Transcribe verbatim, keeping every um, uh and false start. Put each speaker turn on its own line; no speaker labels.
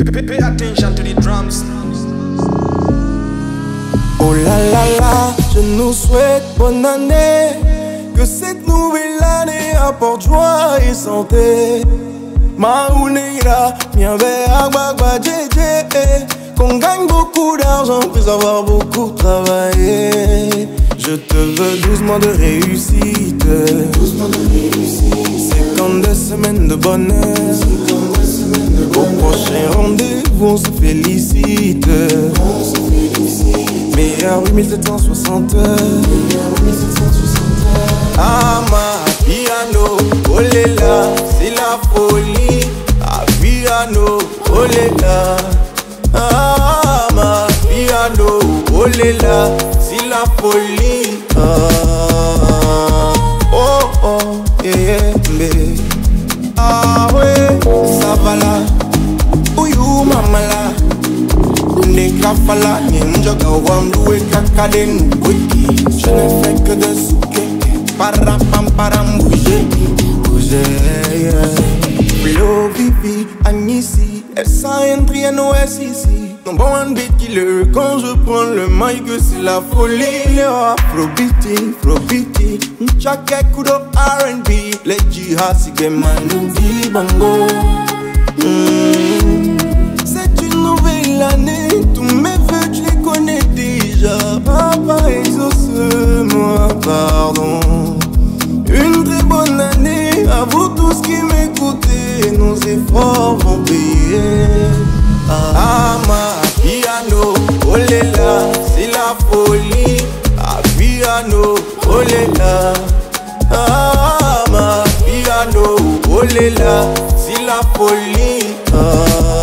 Pay attention to the drums.
Oh la la la, je nous souhaite bonne année. Que cette nouvelle année apporte joie et santé. Maouneira, mienbe agbagba djé. Qu'on gagne beaucoup d'argent, puis avoir beaucoup travaillé. Je te veux douze mois de réussite. cinquante-deux semaines de bonheur. Au prochain rendez-vous, on se félicite. Meilleur huit mille sept cent soixante heures. Ah ma piano, olé là, c'est la folie. Ah piano, olé là. Ah ma piano, olé là, c'est la folie. Ah, oh oh, yeah yeah, ah ouais, ça va là. Ouyou mama là. Nekafala, ninjoga wamloué kakaden wiki. Je ne fais que de souke, parapam param bouger, bouger. Flow vivi, Agnisi, S A N Triano S ici. Non bon un beat killer, quand je prends le mic c'est la folie. Afrobeating, afrobeating, chake kudo R and B. Les jihad si que manoubi bango. Mm. C'est une nouvelle année, tous mes vœux je les connais déjà. Papa exauce-moi, pardon. Une très bonne année à vous tous qui m'écoutez. Nos efforts vont payer. Ah ma piano, olé là, c'est la folie. Ah piano, olé là. Ah ma piano, olé là, c'est la folie. Ah,